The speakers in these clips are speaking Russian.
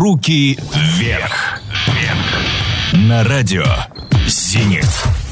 Руки вверх. На радио «Зенит».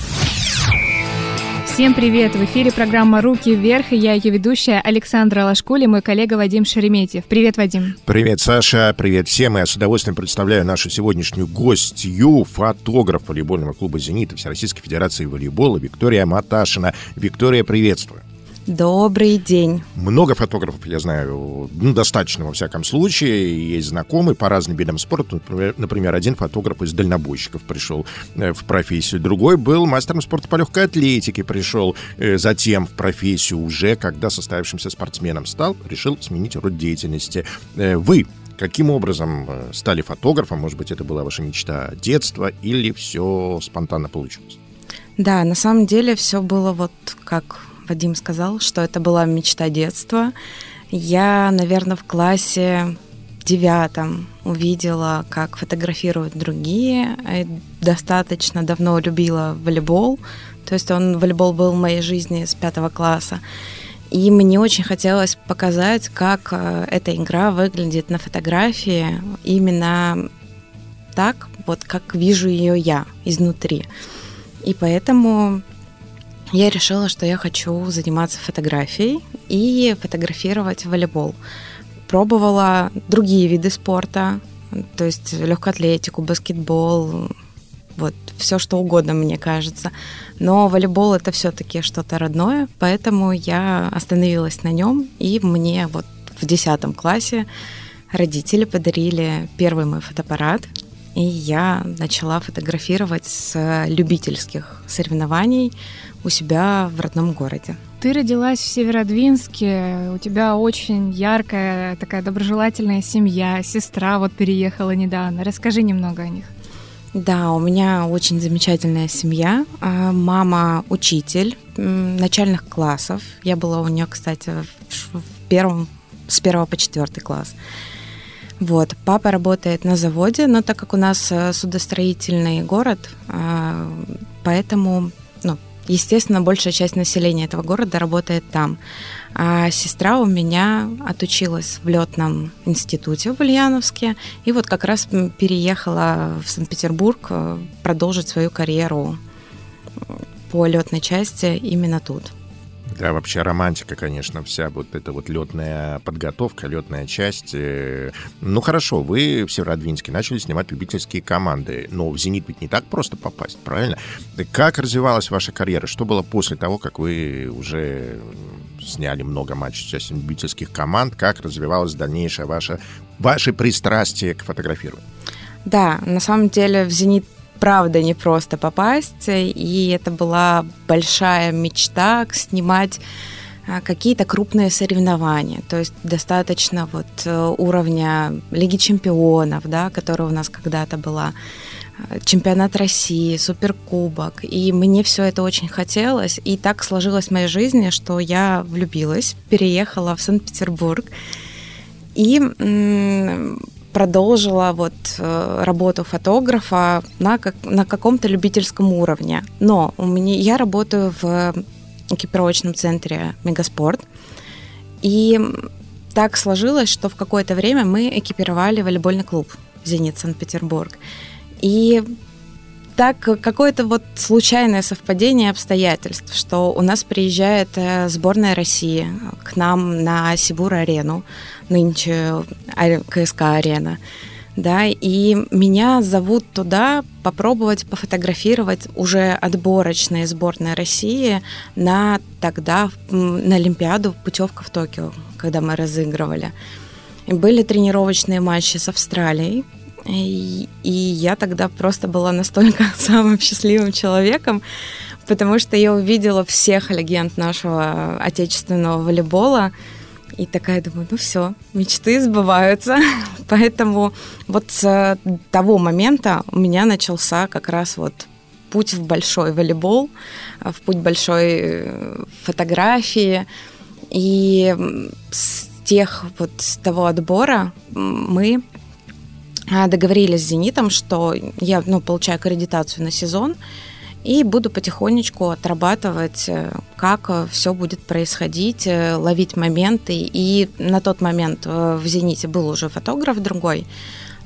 Всем привет! В эфире программа «Руки вверх», и я ее ведущая Александра Лашкуль и мой коллега Вадим Шереметьев. Привет, Вадим! Привет, Саша! Привет всем! И я с удовольствием представляю нашу сегодняшнюю гостью, фотограф волейбольного клуба «Зенит» и Всероссийской Федерации волейбола Виктория Маташина. Виктория, приветствую! Добрый день. Много фотографов, я знаю, достаточно во всяком случае. Есть знакомые по разным видам спорта. Например, один фотограф из дальнобойщиков пришел в профессию. Другой был мастером спорта по легкой атлетике, пришел затем в профессию уже, когда состоявшимся спортсменом стал, решил сменить род деятельности. Вы каким образом стали фотографом? Может быть, это была ваша мечта детства или все спонтанно получилось? Да, на самом деле все было вот как Вадим сказал, что это была мечта детства. Я, наверное, в классе 9 увидела, как фотографируют другие. Достаточно давно любила волейбол. То есть волейбол был в моей жизни с 5 класса. И мне очень хотелось показать, как эта игра выглядит на фотографии именно так, вот как вижу ее я изнутри. И поэтому я решила, что я хочу заниматься фотографией и фотографировать волейбол. Пробовала другие виды спорта, то есть легкую атлетику, баскетбол, вот все что угодно, мне кажется. Но волейбол — это все-таки что-то родное, поэтому я остановилась на нем, и мне вот в 10 классе родители подарили первый мой фотоаппарат, и я начала фотографировать с любительских соревнований у себя в родном городе. Ты родилась в Северодвинске, у тебя очень яркая, такая доброжелательная семья, сестра вот переехала недавно. Расскажи немного о них. Да, у меня очень замечательная семья. Мама учитель начальных классов. Я была у нее, кстати, с 1 по 4 класс. Вот. Папа работает на заводе, но так как у нас судостроительный город, поэтому, естественно, большая часть населения этого города работает там. А сестра у меня отучилась в летном институте в Ульяновске и вот как раз переехала в Санкт-Петербург продолжить свою карьеру по летной части именно тут. Да, вообще романтика, конечно, вся вот эта вот летная подготовка, летная часть. Ну хорошо, вы в Северодвинске начали снимать любительские команды, но в «Зенит» ведь не так просто попасть, правильно? Как развивалась ваша карьера? Что было после того, как вы уже сняли много матчей с участием любительских команд? Как развивалось дальнейшее ваше пристрастие к фотографированию? Да, на самом деле в «Зенит» правда не просто попасть, и это была большая мечта снимать какие-то крупные соревнования, то есть достаточно вот уровня Лиги чемпионов, да, которая у нас когда-то была, чемпионат России, суперкубок, и мне все это очень хотелось, и так сложилось в моей жизни, что я влюбилась, переехала в Санкт-Петербург и продолжила работу фотографа на каком-то любительском уровне. Но я работаю в экипировочном центре «Мегаспорт», и так сложилось, что в какое-то время мы экипировали волейбольный клуб «Зенит» Санкт-Петербург. И так какое-то случайное совпадение обстоятельств, что у нас приезжает сборная России к нам на Сибур-арену, нынче КСК-арена, да, и меня зовут туда попробовать пофотографировать уже отборочные сборные России на Олимпиаду, путевка в Токио, когда мы разыгрывали. И были тренировочные матчи с Австралией, и я тогда просто была настолько самым счастливым человеком, потому что я увидела всех легенд нашего отечественного волейбола, и такая думаю, все, мечты сбываются. Поэтому с того момента у меня начался как раз путь в большой волейбол, в путь большой фотографии. И с того отбора мы договорились с «Зенитом», что я получаю аккредитацию на сезон и буду потихонечку отрабатывать, как все будет происходить, ловить моменты. И на тот момент в «Зените» был уже фотограф другой,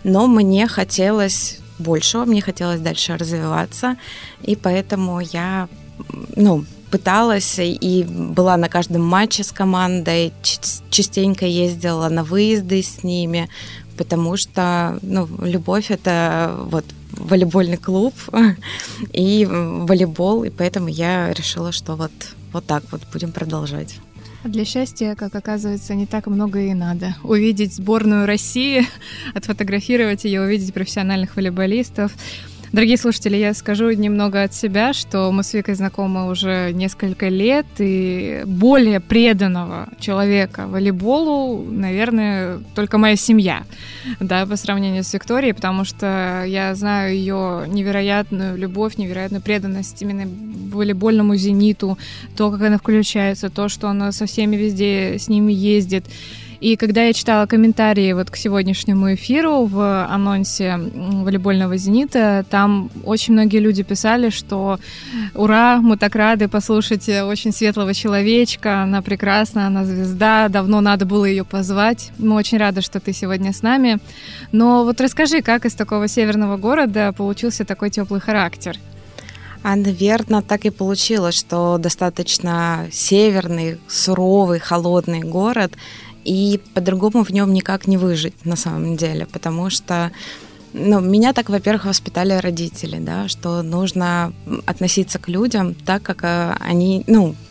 но мне хотелось большего, мне хотелось дальше развиваться, и поэтому я, пыталась и была на каждом матче с командой, частенько ездила на выезды с ними, потому что, любовь — это волейбольный клуб и волейбол, и поэтому я решила, что вот так вот будем продолжать. Для счастья, как оказывается, не так много и надо. Увидеть сборную России, отфотографировать ее, увидеть профессиональных волейболистов. Дорогие слушатели, я скажу немного от себя, что мы с Викой знакомы уже несколько лет, и более преданного человека волейболу, наверное, только моя семья, да, по сравнению с Викторией, потому что я знаю ее невероятную любовь, невероятную преданность именно волейбольному «Зениту», то, как она включается, то, что она со всеми везде с ними ездит. И когда я читала комментарии к сегодняшнему эфиру в анонсе волейбольного «Зенита», там очень многие люди писали, что ура, мы так рады послушать очень светлого человечка, она прекрасна, она звезда, давно надо было ее позвать. Мы очень рады, что ты сегодня с нами. Но расскажи, как из такого северного города получился такой теплый характер? Наверное, так и получилось, что достаточно северный, суровый, холодный город, и по-другому в нем никак не выжить на самом деле, потому что меня так, во-первых, воспитали родители, да, что нужно относиться к людям так, как они,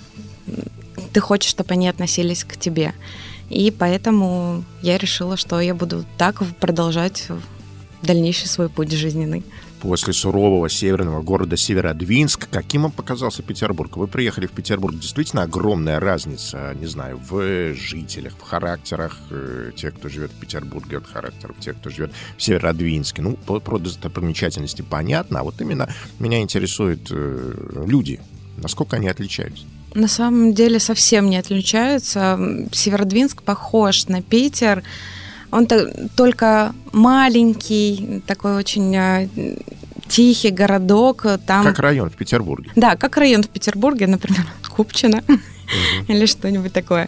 ты хочешь, чтобы они относились к тебе. И поэтому я решила, что я буду так продолжать дальнейший свой путь жизненный. После сурового северного города Северодвинск, каким вам показался Петербург? Вы приехали в Петербург, действительно огромная разница, не знаю, в жителях, в характерах тех, кто живет в Петербурге, от характеров тех, кто живет в Северодвинске. Про достопримечательности понятно, а именно меня интересуют люди, насколько они отличаются. На самом деле совсем не отличаются. Северодвинск похож на Питер. Он только маленький, такой очень тихий городок. Там... Как район в Петербурге. Да, как район в Петербурге, например, Купчино или что-нибудь такое.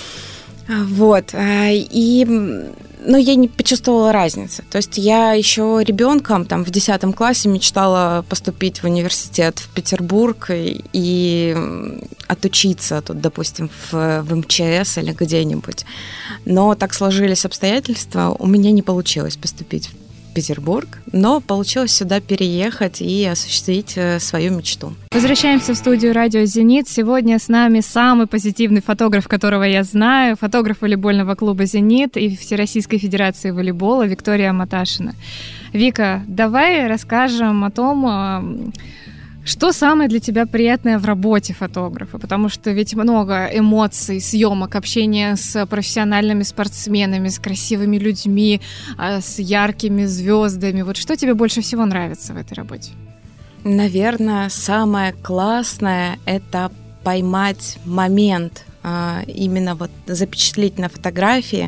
Но я не почувствовала разницы. То есть я еще ребенком, в 10 классе мечтала поступить в университет в Петербург и отучиться тут, допустим, в МЧС или где-нибудь. Но так сложились обстоятельства, у меня не получилось поступить в Петербург, но получилось сюда переехать и осуществить свою мечту. Возвращаемся в студию радио «Зенит». Сегодня с нами самый позитивный фотограф, которого я знаю, фотограф волейбольного клуба «Зенит» и Всероссийской Федерации волейбола Виктория Маташина. Вика, давай расскажем о том, что самое для тебя приятное в работе фотографа? Потому что ведь много эмоций, съемок, общения с профессиональными спортсменами, с красивыми людьми, с яркими звездами. Что тебе больше всего нравится в этой работе? Наверное, самое классное – это поймать момент, именно запечатлеть на фотографии,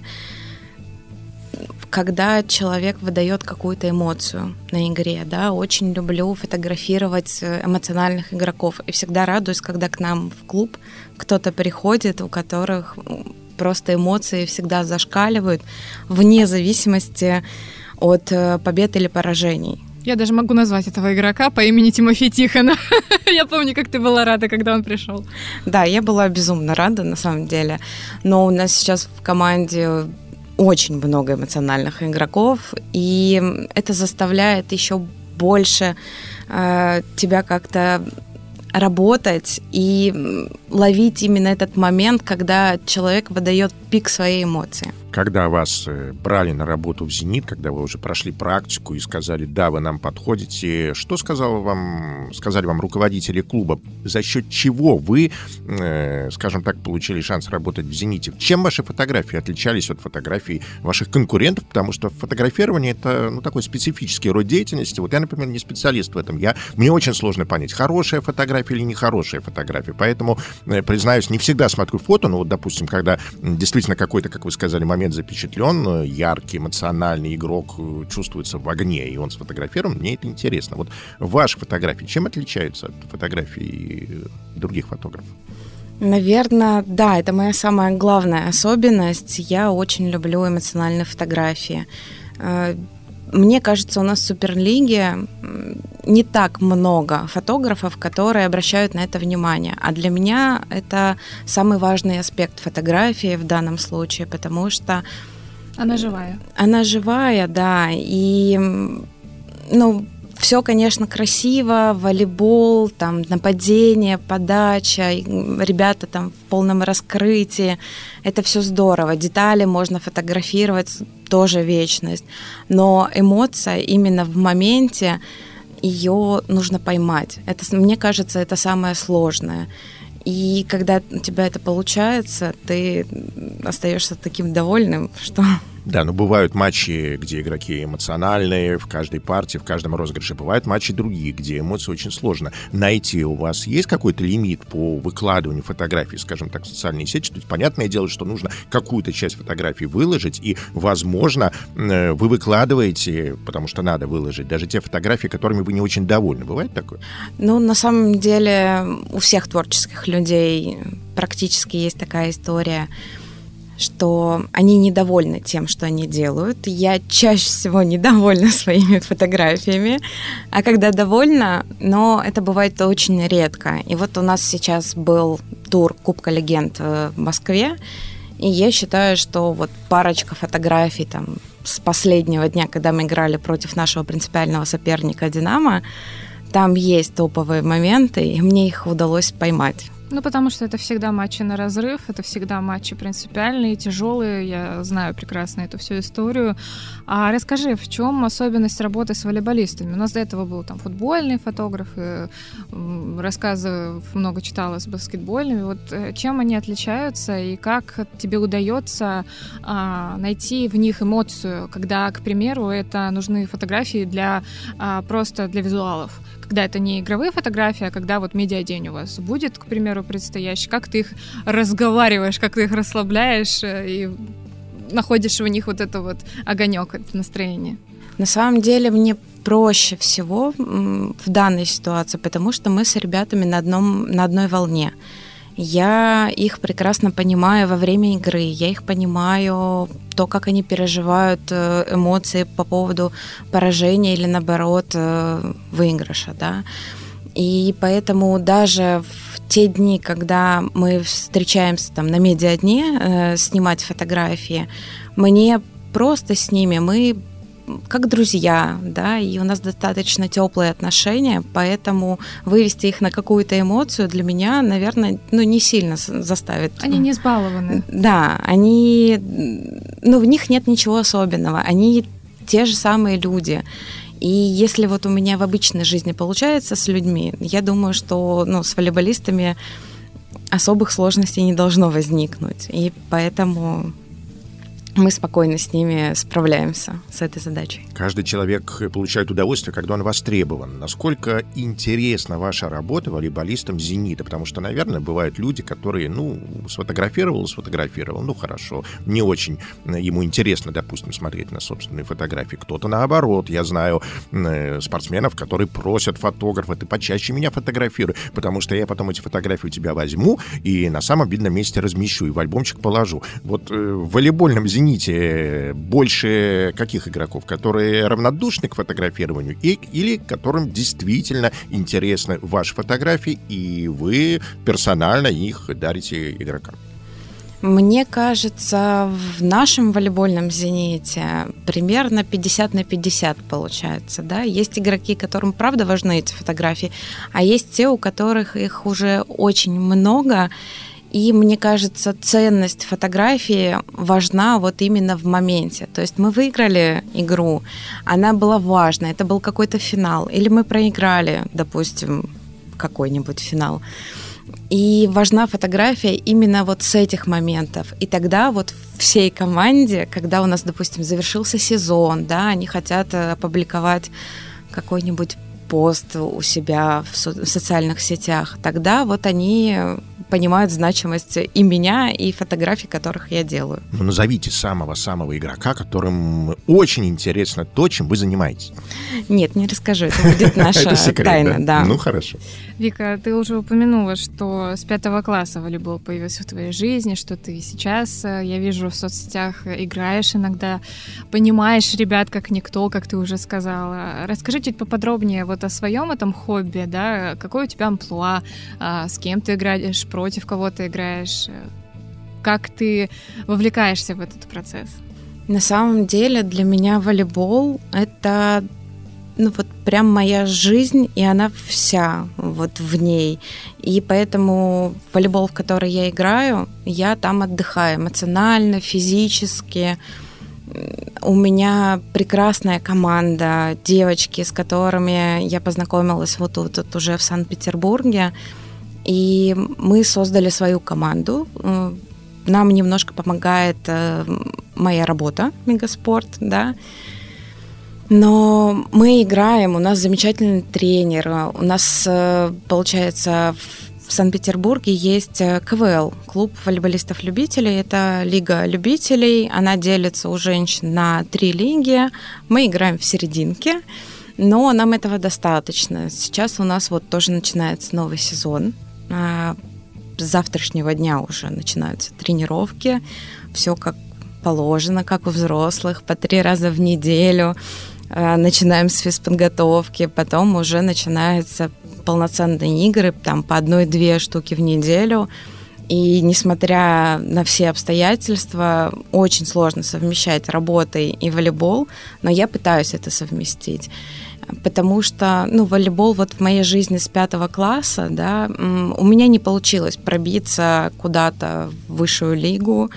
когда человек выдает какую-то эмоцию на игре, да, очень люблю фотографировать эмоциональных игроков и всегда радуюсь, когда к нам в клуб кто-то приходит, у которых просто эмоции всегда зашкаливают вне зависимости от побед или поражений. Я даже могу назвать этого игрока по имени Тимофей Тихонов. Я помню, как ты была рада, когда он пришел. Да, я была безумно рада, на самом деле, но у нас сейчас в команде очень много эмоциональных игроков, и это заставляет еще больше тебя как-то работать и ловить именно этот момент, когда человек выдает пик своей эмоции. Когда вас брали на работу в «Зенит», когда вы уже прошли практику и сказали, да, вы нам подходите, что сказали вам руководители клуба? За счет чего вы, скажем так, получили шанс работать в «Зените»? Чем ваши фотографии отличались от фотографий ваших конкурентов? Потому что фотографирование — это такой специфический род деятельности. Я, например, не специалист в этом. Мне очень сложно понять, хорошая фотография или нехорошая фотография. Поэтому, признаюсь, не всегда смотрю фото, но допустим, когда действительно какой-то, как вы сказали, момент запечатлен, яркий, эмоциональный игрок чувствуется в огне, и он сфотографирован, мне это интересно. Ваши фотографии чем отличаются от фотографий других фотографов? Наверное, да, это моя самая главная особенность. Я очень люблю эмоциональные фотографии. мне кажется, у нас в Суперлиге не так много фотографов, которые обращают на это внимание. А для меня это самый важный аспект фотографии в данном случае, потому что... Она живая. Она живая, да. И, все, конечно, красиво, волейбол, там, нападение, подача, ребята там в полном раскрытии. Это все здорово. Детали можно фотографировать, тоже вечность. Но эмоция именно в моменте, ее нужно поймать. Мне кажется, это самое сложное. И когда у тебя это получается, ты остаешься таким довольным, что... Да, но бывают матчи, где игроки эмоциональные, в каждой партии, в каждом розыгрыше. Бывают матчи другие, где эмоции очень сложно найти. У вас есть какой-то лимит по выкладыванию фотографий, скажем так, в социальные сети? То есть, понятное дело, что нужно какую-то часть фотографий выложить, и, возможно, вы выкладываете, потому что надо выложить, даже те фотографии, которыми вы не очень довольны. Бывает такое? На самом деле, у всех творческих людей практически есть такая история, что они недовольны тем, что они делают. Я чаще всего недовольна своими фотографиями, а когда довольна, но это бывает очень редко. И вот у нас сейчас был тур Кубка Легенд в Москве, и я считаю, что вот парочка фотографий там с последнего дня, когда мы играли против нашего принципиального соперника «Динамо», там есть топовые моменты, и мне их удалось поймать. Потому что это всегда матчи на разрыв, это всегда матчи принципиальные, тяжелые. Я знаю прекрасно эту всю историю. А расскажи, в чем особенность работы с волейболистами? У нас до этого был там футбольный фотограф, и рассказы много читала с баскетбольными. Вот чем они отличаются и как тебе удается найти в них эмоцию, когда, к примеру, это нужны фотографии просто для визуалов? Когда это не игровые фотографии, а когда вот медиадень у вас будет, к примеру, предстоящий, как ты их разговариваешь, как ты их расслабляешь и находишь в них вот это вот огонек, это настроение? На самом деле мне проще всего в данной ситуации, потому что мы с ребятами на одной волне. Я их прекрасно понимаю во время игры, я их понимаю, то, как они переживают эмоции по поводу поражения или, наоборот, выигрыша, да. И поэтому даже в те дни, когда мы встречаемся там на медиадне снимать фотографии, мне просто с ними, мы как друзья, да, и у нас достаточно теплые отношения, поэтому вывести их на какую-то эмоцию для меня, наверное, не сильно заставит. Они не избалованы. Да, в них нет ничего особенного, они те же самые люди. И если вот у меня в обычной жизни получается с людьми, я думаю, что с волейболистами особых сложностей не должно возникнуть, и поэтому мы спокойно с ними справляемся, с этой задачей. Каждый человек получает удовольствие, когда он востребован. Насколько интересна ваша работа волейболистам «Зенита»? Потому что, наверное, бывают люди, которые, сфотографировал, хорошо. Не очень ему интересно, допустим, смотреть на собственные фотографии. Кто-то наоборот. Я знаю спортсменов, которые просят фотографа: ты почаще меня фотографируй, потому что я потом эти фотографии у тебя возьму и на самом видном месте размещу и в альбомчик положу. Вот в волейбольном «Зените» больше каких игроков? Которые равнодушны к фотографированию или которым действительно интересны ваши фотографии, и вы персонально их дарите игрокам? Мне кажется, в нашем волейбольном «Зените» примерно 50 на 50 получается. Да? Есть игроки, которым правда важны эти фотографии, а есть те, у которых их уже очень много. И мне кажется, ценность фотографии важна вот именно в моменте. То есть мы выиграли игру, она была важна, это был какой-то финал. Или мы проиграли, допустим, какой-нибудь финал. И важна фотография именно вот с этих моментов. И тогда вот всей команде, когда у нас, допустим, завершился сезон, да, они хотят опубликовать какой-нибудь пост у себя в социальных сетях, тогда вот они понимают значимость и меня, и фотографий, которых я делаю. Ну, назовите самого-самого игрока, которым очень интересно то, чем вы занимаетесь. Нет, не расскажу, это будет наша тайна. Да. Ну, хорошо. Вика, ты уже упомянула, что с 5 класса волейбол появился в твоей жизни, что ты сейчас, я вижу, в соцсетях играешь иногда, понимаешь ребят как никто, как ты уже сказала. Расскажи чуть поподробнее вот о своем этом хобби, да, какой у тебя амплуа, с кем ты играешь, против кого ты играешь, как ты вовлекаешься в этот процесс? На самом деле для меня волейбол — это вот прям моя жизнь, и она вся вот в ней. И поэтому волейбол, в который я играю, я там отдыхаю эмоционально, физически. У меня прекрасная команда, девочки, с которыми я познакомилась вот тут уже в Санкт-Петербурге. И мы создали свою команду. Нам немножко помогает моя работа, Мегаспорт, да. Но мы играем, у нас замечательный тренер, у нас, получается, в Санкт-Петербурге есть КВЛ, клуб волейболистов-любителей, это лига любителей, она делится у женщин на 3 лиги, мы играем в серединке, но нам этого достаточно. Сейчас у нас вот тоже начинается новый сезон, с завтрашнего дня уже начинаются тренировки, все как положено, как у взрослых, по 3 раза в неделю. Начинаем с физподготовки, потом уже начинаются полноценные игры, там по 1-2 штуки в неделю. И несмотря на все обстоятельства, очень сложно совмещать работу и волейбол, но я пытаюсь это совместить. Потому что, волейбол вот в моей жизни с 5 класса, да, у меня не получилось пробиться куда-то в высшую лигу.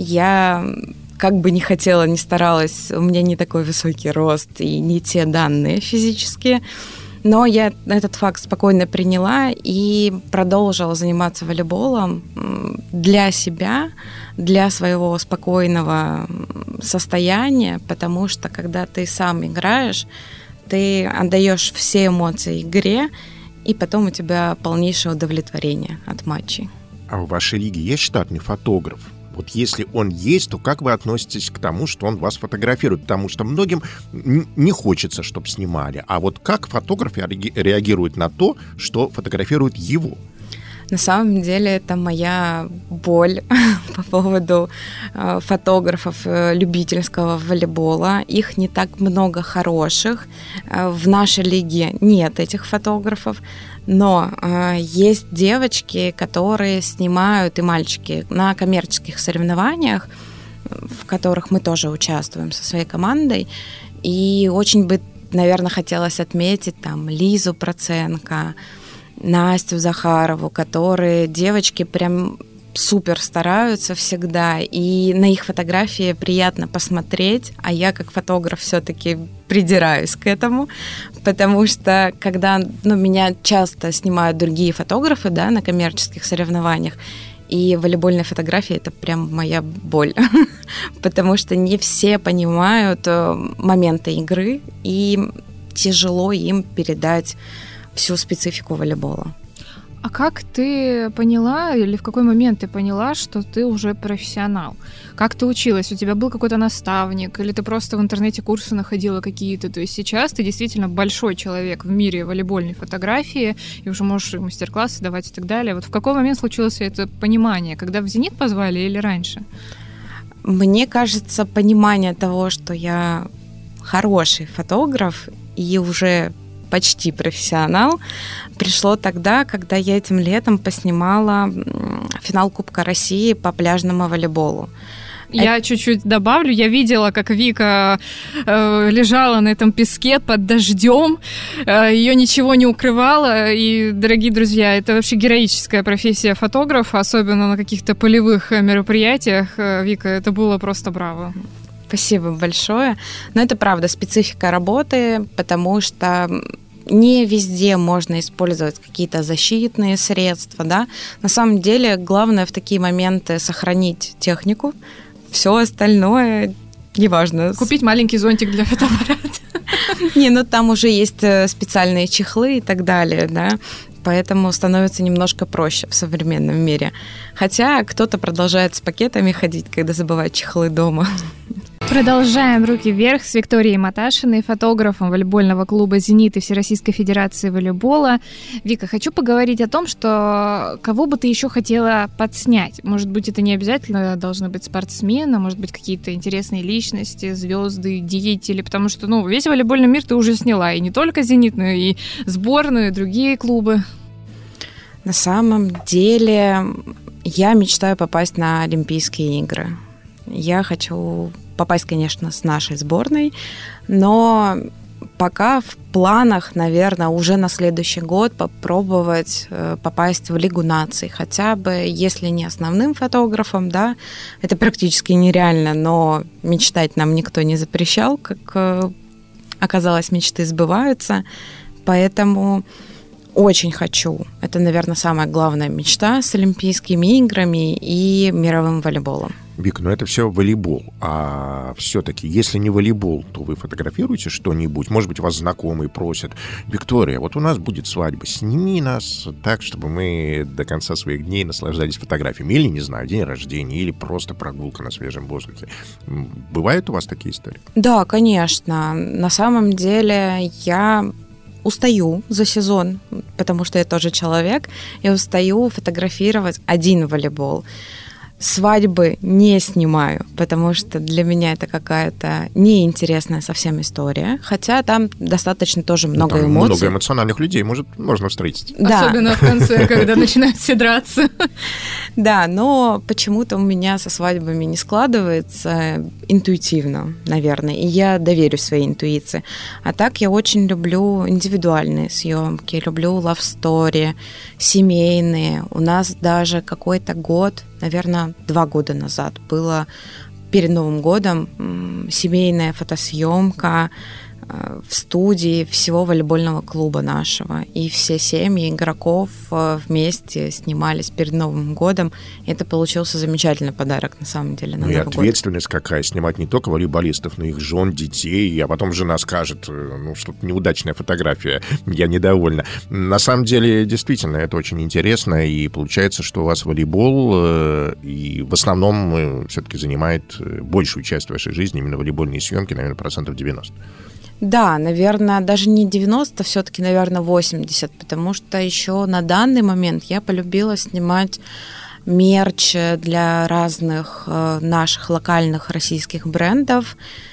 Я как бы не хотела, не старалась, у меня не такой высокий рост и не те данные физические, но я этот факт спокойно приняла и продолжила заниматься волейболом для себя, для своего спокойного состояния, потому что когда ты сам играешь, ты отдаешь все эмоции игре, и потом у тебя полнейшее удовлетворение от матчей. А в вашей лиге есть штатный фотограф? Вот если он есть, то как вы относитесь к тому, что он вас фотографирует? Потому что многим не хочется, чтобы снимали. А вот как фотограф реагирует на то, что фотографируют его? На самом деле это моя боль по поводу фотографов любительского волейбола. Их не так много хороших. В нашей лиге нет этих фотографов. Но есть девочки, которые снимают, и мальчики, на коммерческих соревнованиях, в которых мы тоже участвуем со своей командой. И очень бы, наверное, хотелось отметить там Лизу Проценко, Настю Захарову, которые девочки прям супер стараются всегда, и на их фотографии приятно посмотреть, а я как фотограф все-таки придираюсь к этому, потому что когда меня часто снимают другие фотографы, да, на коммерческих соревнованиях, и волейбольные фотографии — это прям моя боль, потому что не все понимают моменты игры, и тяжело им передать всю специфику волейбола. А как ты поняла, или в какой момент ты поняла, что ты уже профессионал? Как ты училась? У тебя был какой-то наставник? Или ты просто в интернете курсы находила какие-то? То есть сейчас ты действительно большой человек в мире волейбольной фотографии, и уже можешь мастер-классы давать и так далее. Вот в какой момент случилось это понимание? Когда в «Зенит» позвали или раньше? Мне кажется, понимание того, что я хороший фотограф и уже почти профессионал, пришло тогда, когда я этим летом поснимала финал Кубка России по пляжному волейболу. Я чуть-чуть добавлю, я видела, как Вика лежала на этом песке под дождем, ее ничего не укрывало, и, дорогие друзья, это вообще героическая профессия фотографа, особенно на каких-то полевых мероприятиях. Вика, это было просто браво. Спасибо большое. Но это правда специфика работы, потому что не везде можно использовать какие-то защитные средства, да. На самом деле главное в такие моменты сохранить технику, все остальное неважно. Купить маленький зонтик для фотоаппарата. Не, там уже есть специальные чехлы и так далее, да. поэтому становится немножко проще в современном мире. Хотя кто-то продолжает с пакетами ходить, когда забывает чехлы дома. Продолжаем «Руки вверх» с Викторией Маташиной, фотографом волейбольного клуба «Зенит» и Всероссийской Федерации волейбола. Вика, хочу поговорить о том, что кого бы ты еще хотела подснять? Может быть, это не обязательно должны быть спортсмены, может быть, какие-то интересные личности, звезды, деятели, потому что, весь волейбольный мир ты уже сняла, и не только «Зенит», но и сборную, и другие клубы. На самом деле, я мечтаю попасть на Олимпийские игры. Я хочу попасть, конечно, с нашей сборной, но пока в планах, наверное, уже на следующий год попробовать попасть в Лигу наций. Хотя бы, если не основным фотографом, да, это практически нереально, но мечтать нам никто не запрещал, как оказалось, мечты сбываются. Поэтому очень хочу. Это, наверное, самая главная мечта с Олимпийскими играми и мировым волейболом. Вик, это все волейбол. А все-таки, если не волейбол, то вы фотографируете что-нибудь? Может быть, вас знакомые просят: Виктория, вот у нас будет свадьба, сними нас так, чтобы мы до конца своих дней наслаждались фотографиями. Или, не знаю, день рождения, или просто прогулка на свежем воздухе. Бывают у вас такие истории? Да, конечно. На самом деле я устаю за сезон, потому что я тоже человек, я устаю фотографировать один волейбол. Свадьбы не снимаю, потому что для меня это какая-то неинтересная совсем история, хотя там достаточно тоже много эмоций. Много эмоциональных людей можно встретить. Да. Особенно в конце, когда начинают все драться. Да, но почему-то у меня со свадьбами не складывается интуитивно, наверное, и я доверюсь своей интуиции. А так я очень люблю индивидуальные съемки, люблю love story, семейные. У нас даже какой-то год, наверное, 2 года назад было перед Новым годом семейная фотосъемка в студии всего волейбольного клуба нашего. И все семьи игроков вместе снимались перед Новым годом. И это получился замечательный подарок, на самом деле, на Новый год. И ответственность какая, снимать не только волейболистов, но и их жен, детей, а потом жена скажет, что-то неудачная фотография, я недовольна. На самом деле, действительно, это очень интересно, и получается, что у вас волейбол, и в основном все-таки занимает большую часть вашей жизни именно волейбольные съемки, наверное, 90%. Да, наверное, даже не 90, все-таки, наверное, 80, потому что еще на данный момент я полюбила снимать мерч для разных наших локальных российских брендов.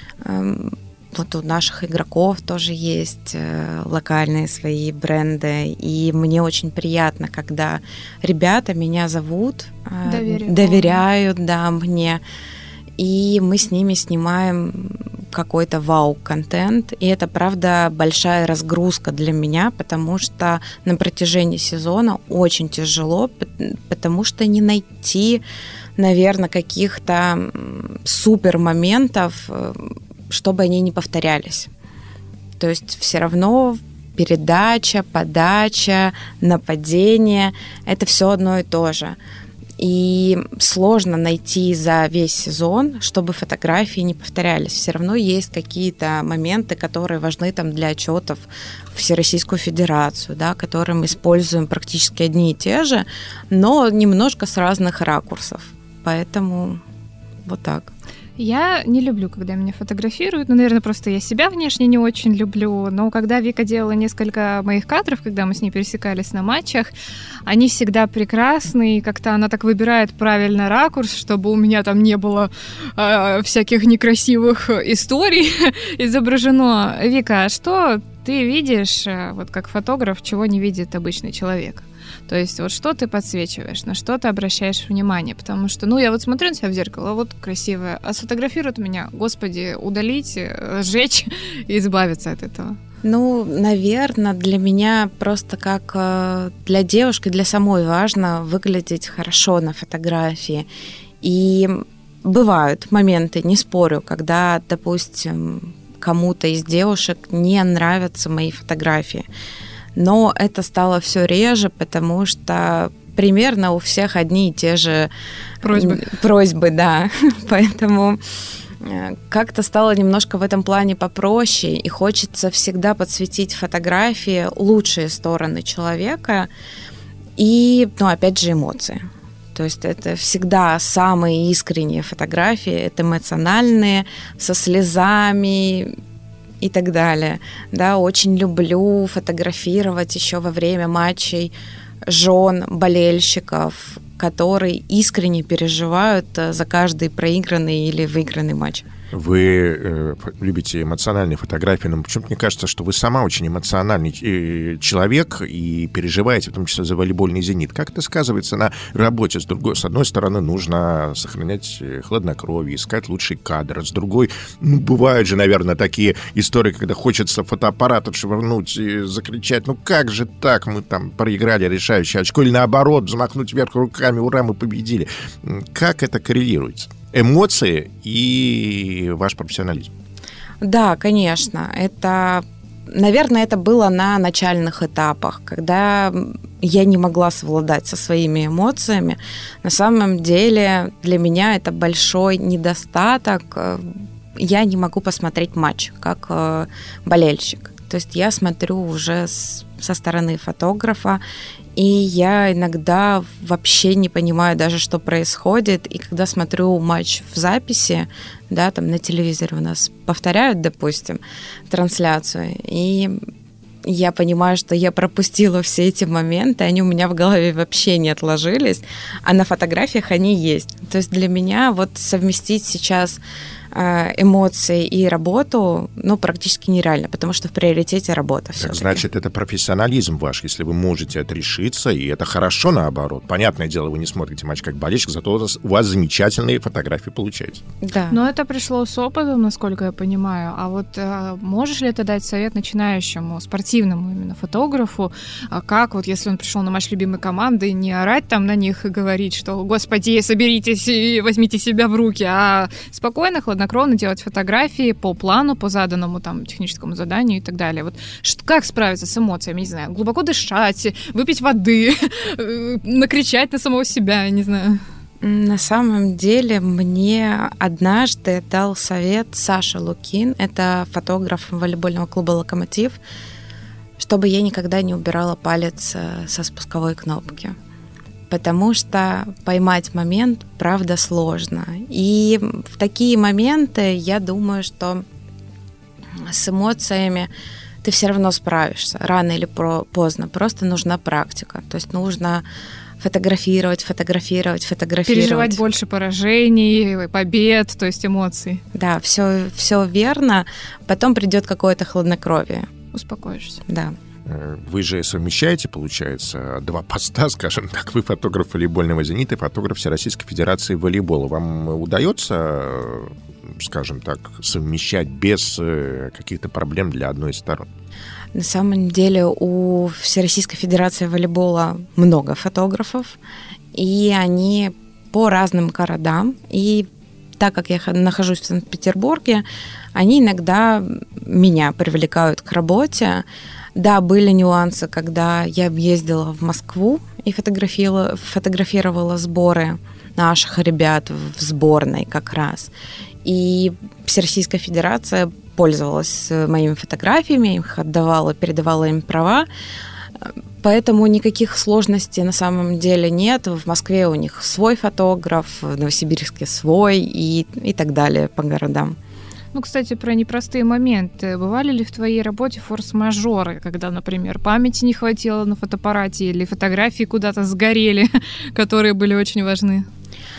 Вот у наших игроков тоже есть локальные свои бренды, и мне очень приятно, когда ребята меня зовут, доверяют, да, мне, и мы с ними снимаем какой-то вау-контент, и это, правда, большая разгрузка для меня, потому что на протяжении сезона очень тяжело, потому что не найти, наверное, каких-то супер моментов, чтобы они не повторялись. То есть все равно передача, подача, нападение – это все одно и то же. И сложно найти за весь сезон, чтобы фотографии не повторялись. Все равно есть какие-то моменты, которые важны там для отчетов в Всероссийскую Федерацию, да, которые мы используем практически одни и те же, но немножко с разных ракурсов. Поэтому вот так. Я не люблю, когда меня фотографируют. Наверное, просто я себя внешне не очень люблю. Но когда Вика делала несколько моих кадров, когда мы с ней пересекались на матчах, они всегда прекрасны. И как-то она так выбирает правильно ракурс, чтобы у меня там не было всяких некрасивых историй изображено. Вика, а что ты видишь, вот как фотограф, чего не видит обычный человек? То есть вот что ты подсвечиваешь, на что ты обращаешь внимание, потому что, я вот смотрю на себя в зеркало, вот красивая, а сфотографируют меня, господи, удалить, сжечь и избавиться от этого. Наверное, для меня просто как для девушки, для самой важно выглядеть хорошо на фотографии. И бывают моменты, не спорю, когда, допустим, кому-то из девушек не нравятся мои фотографии. Но это стало все реже, потому что примерно у всех одни и те же просьбы, да. Поэтому как-то стало немножко в этом плане попроще, и хочется всегда подсветить в фотографии лучшие стороны человека и, опять же, эмоции. То есть это всегда самые искренние фотографии, это эмоциональные, со слезами и так далее. Да, очень люблю фотографировать еще во время матчей жен болельщиков, которые искренне переживают за каждый проигранный или выигранный матч. Вы любите эмоциональные фотографии, но почему-то мне кажется, что вы сама очень эмоциональный человек и переживаете, в том числе за волейбольный «Зенит». Как это сказывается на работе? С одной стороны, нужно сохранять хладнокровие, искать лучший кадр. С другой, бывают же, наверное, такие истории, когда хочется фотоаппарат отшвырнуть и закричать: как же так, мы там проиграли решающее очко, или наоборот, взмахнуть вверх руками: ура, мы победили. Как это коррелируется? Эмоции и ваш профессионализм. Да, конечно. Наверное, это было на начальных этапах, когда я не могла совладать со своими эмоциями. На самом деле для меня это большой недостаток. Я не могу посмотреть матч как болельщик. То есть я смотрю уже со стороны фотографа, и я иногда вообще не понимаю даже, что происходит. И когда смотрю матч в записи, да, там на телевизоре у нас повторяют, допустим, трансляцию, и я понимаю, что я пропустила все эти моменты, они у меня в голове вообще не отложились, а на фотографиях они есть. То есть для меня вот совместить сейчас эмоции и работу, практически нереально, потому что в приоритете работа все-таки. Значит, это профессионализм ваш, если вы можете отрешиться, и это хорошо наоборот. Понятное дело, вы не смотрите матч как болельщик, зато у вас замечательные фотографии получаются. Да. Но это пришло с опытом, насколько я понимаю. А вот можешь ли ты дать совет начинающему, спортивному именно фотографу, как вот если он пришел на матч любимой команды, не орать там на них и говорить, что «Господи, соберитесь и возьмите себя в руки», а спокойно, хладнокровно делать фотографии по плану, по заданному там техническому заданию и так далее. Вот как справиться с эмоциями, не знаю, глубоко дышать, выпить воды, накричать на самого себя, не знаю. На самом деле мне однажды дал совет Саша Лукин, это фотограф волейбольного клуба «Локомотив», чтобы я никогда не убирала палец со спусковой кнопки. Потому что поймать момент, правда, сложно. И в такие моменты я думаю, что с эмоциями ты все равно справишься, рано или поздно. Просто нужна практика. То есть нужно фотографировать. Переживать больше поражений, побед, то есть эмоций. Да, все верно. Потом придет какое-то хладнокровие. Успокоишься. Да. Вы же совмещаете, получается, два поста, скажем так. Вы фотограф волейбольного «Зенита» и фотограф Всероссийской Федерации волейбола. Вам удается, скажем так, совмещать без каких-то проблем для одной из сторон? На самом деле у Всероссийской Федерации волейбола много фотографов, и они по разным городам. И так как я нахожусь в Санкт-Петербурге, они иногда меня привлекают к работе. Да, были нюансы, когда я ездила в Москву и фотографировала сборы наших ребят в сборной как раз. И Всероссийская Федерация пользовалась моими фотографиями, их отдавала, передавала им права. Поэтому никаких сложностей на самом деле нет. В Москве у них свой фотограф, в Новосибирске свой и так далее по городам. Кстати, про непростые моменты. Бывали ли в твоей работе форс-мажоры, когда, например, памяти не хватило на фотоаппарате или фотографии куда-то сгорели, которые были очень важны?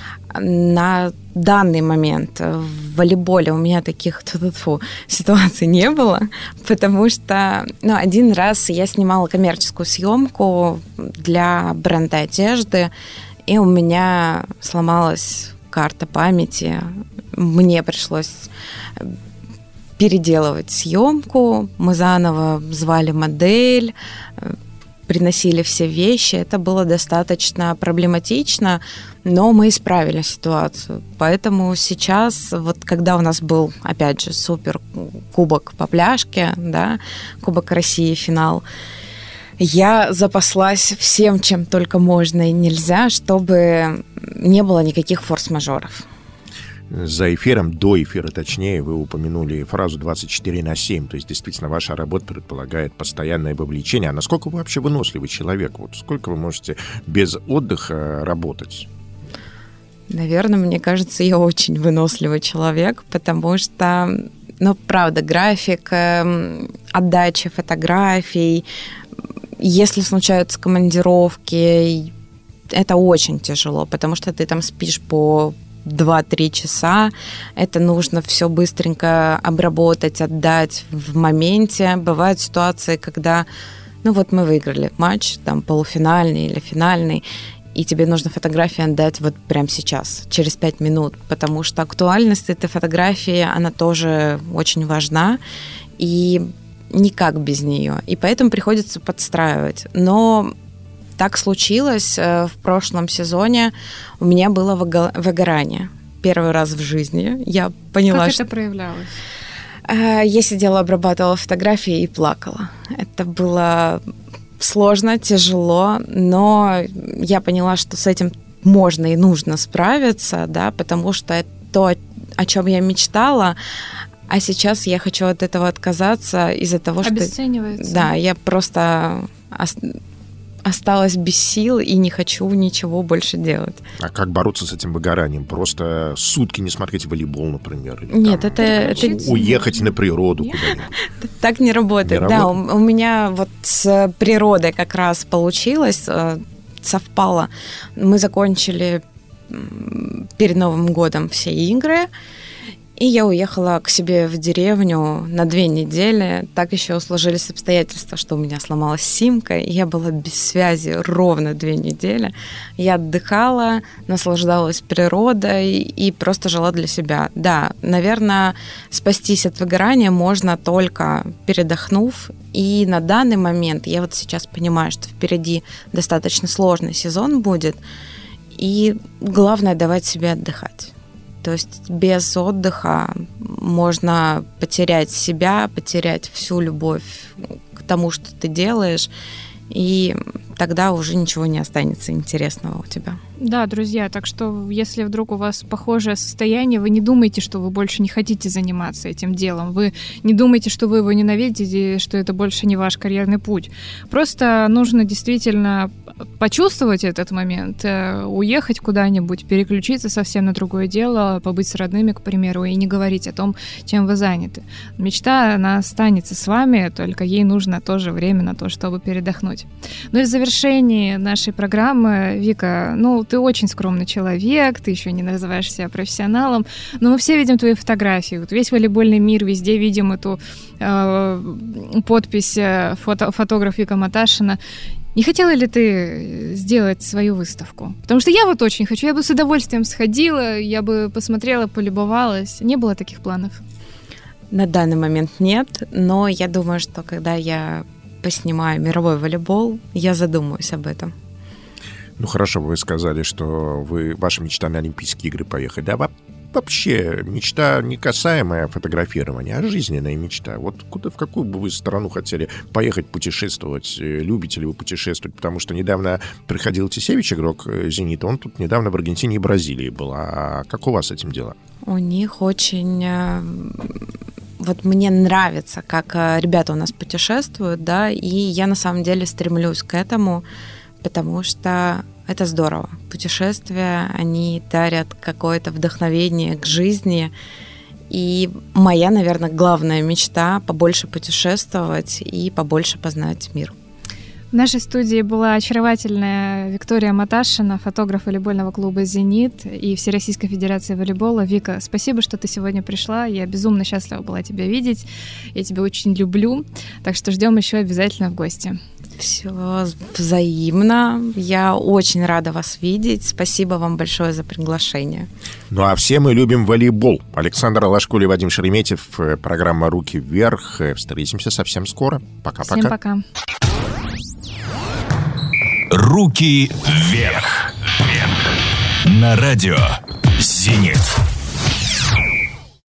На данный момент в волейболе у меня таких ситуаций не было, потому что один раз я снимала коммерческую съемку для бренда одежды, и у меня сломалась карта памяти. Мне пришлось переделывать съемку. Мы заново звали модель, приносили все вещи. Это было достаточно проблематично, но мы исправили ситуацию. Поэтому сейчас, вот когда у нас был, опять же, супер кубок по пляжке, да, Кубок России, финал, я запаслась всем, чем только можно и нельзя, чтобы не было никаких форс-мажоров. за эфиром, до эфира точнее, вы упомянули фразу 24/7. То есть, действительно, ваша работа предполагает постоянное вовлечение. А насколько вы вообще выносливый человек? Вот сколько вы можете без отдыха работать? Наверное, мне кажется, я очень выносливый человек, потому что, правда, график отдачи фотографий, если случаются командировки, это очень тяжело, потому что ты там спишь по 2-3 часа, это нужно все быстренько обработать, отдать в моменте. Бывают ситуации, когда, мы выиграли матч, там полуфинальный или финальный, и тебе нужно фотографии отдать вот прямо сейчас, через 5 минут, потому что актуальность этой фотографии, она тоже очень важна, и никак без нее, и поэтому приходится подстраивать. Но так случилось, в прошлом сезоне у меня было выгорание. Первый раз в жизни я поняла, как это проявлялось? Я сидела, обрабатывала фотографии и плакала. Это было сложно, тяжело, но я поняла, что с этим можно и нужно справиться, да, потому что это то, о чем я мечтала, а сейчас я хочу от этого отказаться из-за того, что... Обесценивается. Да, я просто осталась без сил и не хочу ничего больше делать. А как бороться с этим выгоранием? Просто сутки не смотреть волейбол, например? Или нет, там, это... Уехать на природу куда-нибудь? Так не работает. Да, у меня вот с природой как раз получилось, совпало. Мы закончили перед Новым годом все игры, и я уехала к себе в деревню на 2 недели. Так еще сложились обстоятельства, что у меня сломалась симка, и я была без связи ровно 2 недели. Я отдыхала, наслаждалась природой и просто жила для себя. Да, наверное, спастись от выгорания можно только передохнув. И на данный момент я вот сейчас понимаю, что впереди достаточно сложный сезон будет, и главное давать себе отдыхать. То есть без отдыха можно потерять себя, потерять всю любовь к тому, что ты делаешь, и тогда уже ничего не останется интересного у тебя. Да, друзья, так что если вдруг у вас похожее состояние, вы не думайте, что вы больше не хотите заниматься этим делом, вы не думайте, что вы его ненавидите, что это больше не ваш карьерный путь. Просто нужно действительно почувствовать этот момент, уехать куда-нибудь, переключиться совсем на другое дело, побыть с родными, к примеру, и не говорить о том, чем вы заняты. Мечта, она останется с вами, только ей нужно тоже время на то, чтобы передохнуть. Ну и в завершении нашей программы, Вика, ты очень скромный человек, ты еще не называешь себя профессионалом, но мы все видим твои фотографии. Вот весь волейбольный мир, везде видим эту подпись фотограф Вика Маташина. Не хотела ли ты сделать свою выставку? Потому что я вот очень хочу, я бы с удовольствием сходила, я бы посмотрела, полюбовалась. Не было таких планов? На данный момент нет, но я думаю, что когда я поснимаю мировой волейбол, я задумаюсь об этом. Хорошо, вы сказали, что ваша мечта на Олимпийские игры поехать. Да, вообще мечта не касаемая фотографирования, а жизненная мечта. Вот в какую бы вы страну хотели поехать путешествовать? Любите ли вы путешествовать? Потому что недавно приходил Тисевич, игрок «Зенита», он тут недавно в Аргентине и Бразилии был. А как у вас с этим дело? У них очень... Вот мне нравится, как ребята у нас путешествуют, да, и я на самом деле стремлюсь к этому, потому что это здорово. Путешествия, они дарят какое-то вдохновение к жизни. И моя, наверное, главная мечта — побольше путешествовать и побольше познать мир. В нашей студии была очаровательная Виктория Маташина, фотограф волейбольного клуба «Зенит» и Всероссийской Федерации волейбола. Вика, спасибо, что ты сегодня пришла. Я безумно счастлива была тебя видеть. Я тебя очень люблю. Так что ждем еще обязательно в гости. Все взаимно. Я очень рада вас видеть. Спасибо вам большое за приглашение. А все мы любим волейбол. Александр Лашкуль и Вадим Шереметьев. Программа «Руки вверх». Встретимся совсем скоро. Пока-пока. Всем пока. «Руки вверх» на радио «Зенит».